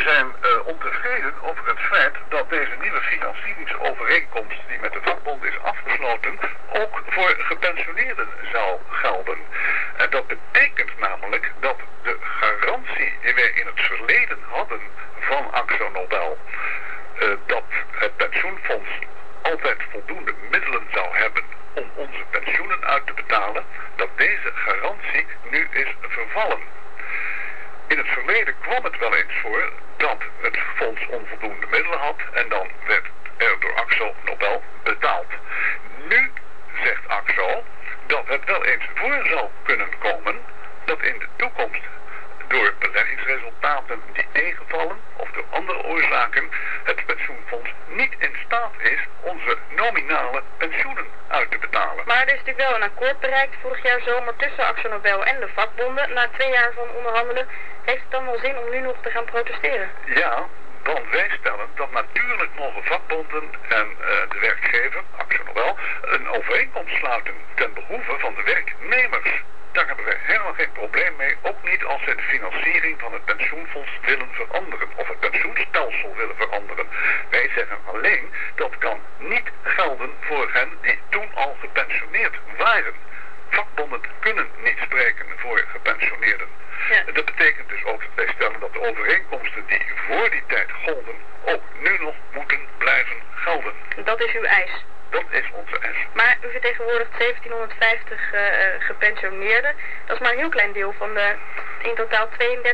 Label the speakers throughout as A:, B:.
A: zijn ontevreden over het feit dat deze nieuwe financieringsovereenkomst die met de vakbond is afgesloten ook voor gepensioneerden zou gelden. En dat betekent namelijk dat de garantie die wij in het verleden hadden van Akzo Nobel, dat het pensioenfonds altijd voldoende middelen zou hebben om onze pensioenen uit te betalen, dat deze garantie nu is vervallen. In het verleden kwam het wel eens voor dat het fonds onvoldoende middelen had en dan werd er door Akzo Nobel betaald. Nu zegt Akzo dat het wel eens voor zou kunnen komen dat in de toekomst door beleggingsresultaten die tegenvallen of door andere oorzaken het pensioenfonds niet in staat is onze nominale pensioenen uit te betalen.
B: Maar er is natuurlijk wel een akkoord bereikt vorig jaar zomer tussen Akzo Nobel en de vakbonden. Na 2 jaar van onderhandelen, heeft het dan wel zin om nu nog te gaan protesteren?
A: Ja, want wij stellen dat natuurlijk mogen vakbonden en de werkgever, Akzo Nobel, een overeenkomst sluiten ten behoeve van de werknemers. Daar hebben wij helemaal geen probleem mee, ook niet als zij de financiering van het pensioenfonds willen veranderen of het pensioenstelsel willen veranderen. Wij zeggen alleen dat kan niet gelden voor hen die toen al gepensioneerd waren. Vakbonden kunnen niet spreken voor gepensioneerden.
B: Ja.
A: Dat betekent dus ook dat wij stellen dat de overeenkomsten die voor die tijd golden ook nu nog moeten blijven gelden.
B: Dat is uw eis?
A: Dat is onze eis.
B: Maar u vertegenwoordigt 1750 gepensioneerden. Dat is maar een heel klein deel van de in totaal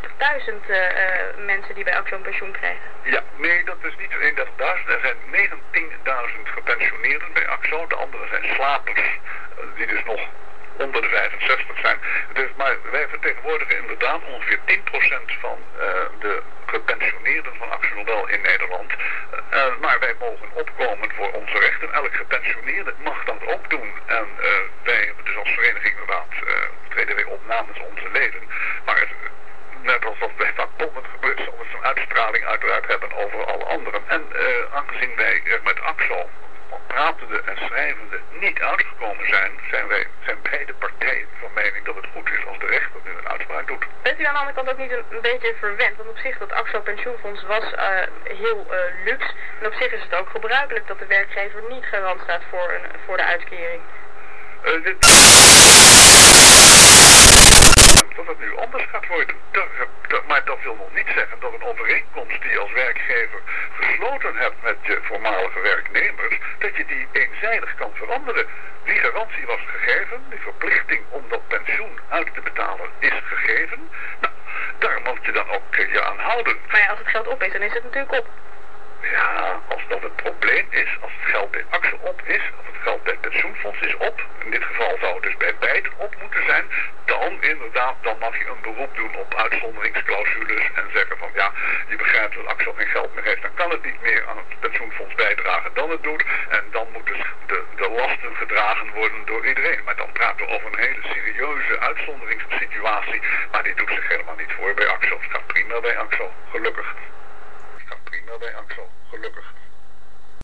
B: 32.000 mensen die bij Akzo een pensioen krijgen.
A: Ja, nee, dat is niet 32.000. Er zijn 19.000 gepensioneerden bij Akzo. De anderen zijn slapers, die dus nog onder de 65 zijn. Dus, maar wij vertegenwoordigen inderdaad ongeveer 10% van de gepensioneerden van Akzo Nobel in Nederland. Maar wij mogen opkomen voor onze rechten. Elk gepensioneerde mag dat ook doen. En wij hebben dus als vereniging inderdaad treden wij op namens onze leden. Maar net als dat bij vakbonden gebeurt, zal het zo'n uitstraling uiteraard hebben over alle anderen. En aangezien wij er met Akzo pratende en schrijvende niet uitgekomen zijn beide partijen van mening dat het goed is als de rechter nu een uitspraak doet.
B: Bent u aan de andere kant ook niet een beetje verwend? Want op zich dat Akzo pensioenfonds was heel luxe. En op zich is het ook gebruikelijk dat de werkgever niet garant staat voor de uitkering.
A: Dat het nu anders gaat worden. Maar dat wil nog niet zeggen dat een overeenkomst die je als werkgever gesloten hebt met je voormalige werknemers, dat je die eenzijdig kan veranderen. Die garantie was gegeven, die verplichting om dat pensioen uit te betalen is gegeven. Nou, daar moet je dan ook je aan houden.
B: Maar ja, als het geld op is, dan is het natuurlijk op.
A: Ja, als dat het probleem is, als het geld bij Akzo op is, of het geld bij het pensioenfonds is op, in dit geval zou het dus bij beiden op moeten zijn, dan inderdaad, dan mag je een beroep doen op uitzonderingsclausules en zeggen van ja, je begrijpt dat Akzo geen geld meer heeft, dan kan het niet meer aan het pensioenfonds bijdragen dan het doet en dan moeten de lasten gedragen worden door iedereen. Maar dan praten we over een hele serieuze uitzonderingssituatie, maar die doet zich helemaal niet voor bij Akzo. Het gaat prima bij Akzo, gelukkig. Het gaat prima bij Akzo, gelukkig.